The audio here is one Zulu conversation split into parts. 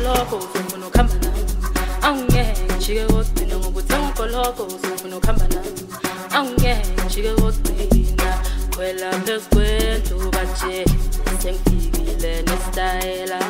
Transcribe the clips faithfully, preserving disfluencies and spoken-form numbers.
ungoloko uzofuna ukuhamba nami awungeke ngijike kodwa ngoba uthenga ungoloko uzofuna ukuhamba nami awungeke ngijike kodwa kwela phekwendlu baje sengifikile nestyle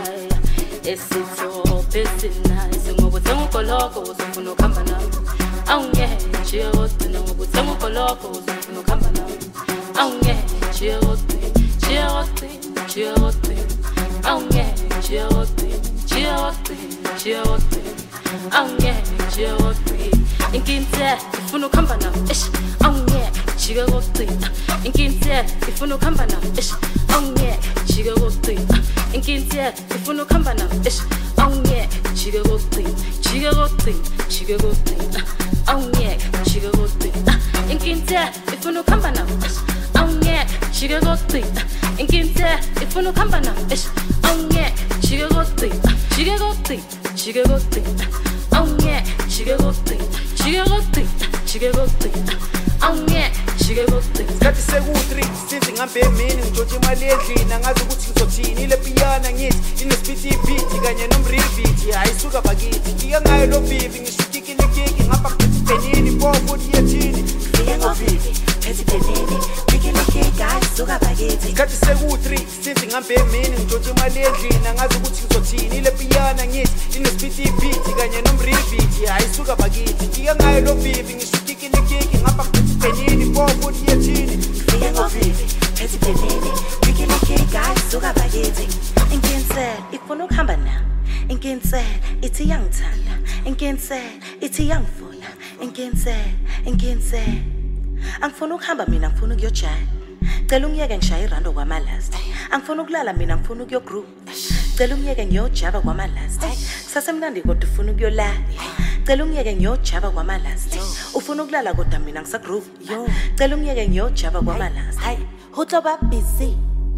esitho pesinice ngoba uthenga ungoloko uzofuna ukuhamba nami awungeke ngijike kodwa ngoba uthenga ungoloko uzofuna ukuhamba nami awungeke ngijike kodwa ngijike kodwa ngijike kodwa awungeke ngijike kodwa Chioti, chioti, aunye, chioti. Inkinte, ifunu kamba na, ish, aunye, chioti. Inkinte, ifunu kamba na, ish, aunye, chioti. Inkinte, ifunu kamba na, ish, aunye, chioti, chioti, chioti. Aunye, chioti. Inkinte, ifunu kamba na, ish, aunye, chioti. Inkinte, ifunu kamba na, ish, aunye, chioti. 지게고띠 지게고띠 아웅예 지게고띠 지게고띠 지게고띠 아웅예 지게고띠 Skathi sekutri since ngihambe emini ngijothe imali endlini angazi ukuthi ngizothini ile piyana ngithi inespeed beat kanye nomriviti ayisuka bakithi ngike ngayo lo bibi ngishukikile kiki ngapha kubenini bofu diyethini ngike ngovivi phethi benini ngikile kiki ayisuka bakithi Skathi sekutri since ngihambe emini ngijothe imali endlini angazi ukuthi ngizothini ile piyana ngithi inespeed beat kanye nomriviti ayisuka bakithi ngike ngayo lo bibi ngishukikile kiki ngapha kubenini bofu diyethini ngike ngovivi phethi benini ngikile kiki ayisuka bakithi inkinse ifuna ukuhamba na inkinse ithi yangithanda inkinse ithi yangifuna inkinse inkinse angifuna ukuhamba mina ngifuna ukuyojaya cela ungiyeke ngishaya irando kwamalast angifuna ukulala mina ngifuna ukuyogroup cela ungiyeke ngiyojaba kwamalast sasemnandi kodwa ufuna ukuyola cela ungiyeke ngiyojaba kwamalast ufuna ukulala kodwa mina ngisagroup cela ungiyeke ngiyojaba kwamalast hayi hutlo ba busy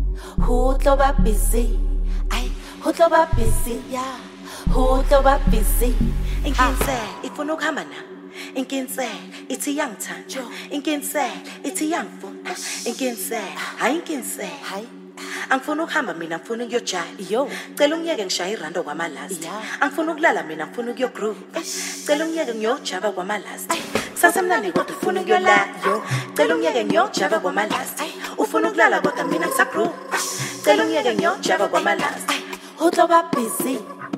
hutlo ba busy ay hutlo ba busy yeah hutlo ba busy inkinse ifuna ukuhamba na inkinse ithi yangithanda inkinse ithi yangifuna inkinse hayi inkinse hayi angifuna ukuhamba mina ngifuna ukuyojaya yo cela ungiyeke ngishaya irando kwamalast angifuna ukulala mina ngifuna ukuyogroup cela ungiyeke ngiyojaba kwamalast sasemnandi kodwa ufuna ukuyola yo cela ungiyeke ngiyojaba kwamalast ufuna ukulala kodwa mina ngisagroup cela ungiyeke ngiyojaba kwamalast hutlo ba busy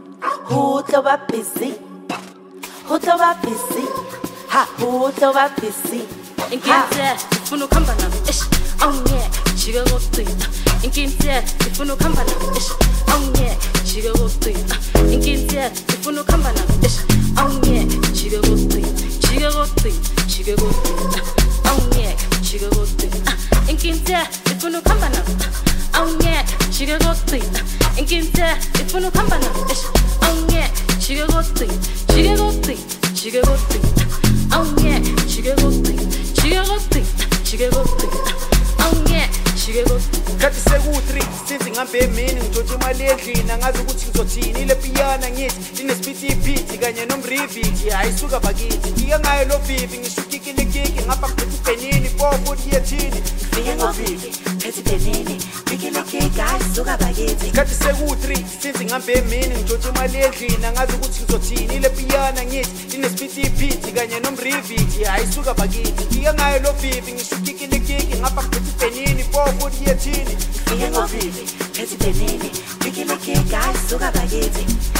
hutlo ba busy hutlo ba busy ha hutlo ba busy inkinse ifuna ukuhamba nami ish aunye jigegoqi inkinse ifuna ukuhamba nami ish aunye jigegoqi inkinse ifuna ukuhamba nami ish aunye jigegoqi jigegoqi jigegoqi aunye jigegoqi inkinse ifuna ukuhamba nami aunye jigegoqi inkinse ifuna ukuhamba nami ish aunye jigegoqi jigegoqi jigegoqi aunye jigegoqi jigegoqi jigegoqi aunye jigegoqi Skathi sekutri since ngihambe emini ngijothe imali endlini angazi ukuthi ngizothini ile piyana ngithi inespeed beat kanye nomriviti ayisuka bakithi ngike ngayo lo bibi ngishukikile kiki ngapha kuphethe benini bofu diyethini ngike ngovivi phethi benini ngikile kiki ayisuka bakithi Skathi sekutri since ngihambe emini ngijothe imali endlini angazi ukuthi ngizothini ile piyana ngithi inespeed beat kanye nomriviti ayisuka bakithi ngike ngayo lo bibi ngishukikile kiki ngapha kuphethe benini bofu diyethini ngike ngovivi phethi benini ngikile kiki ayisuka bakithi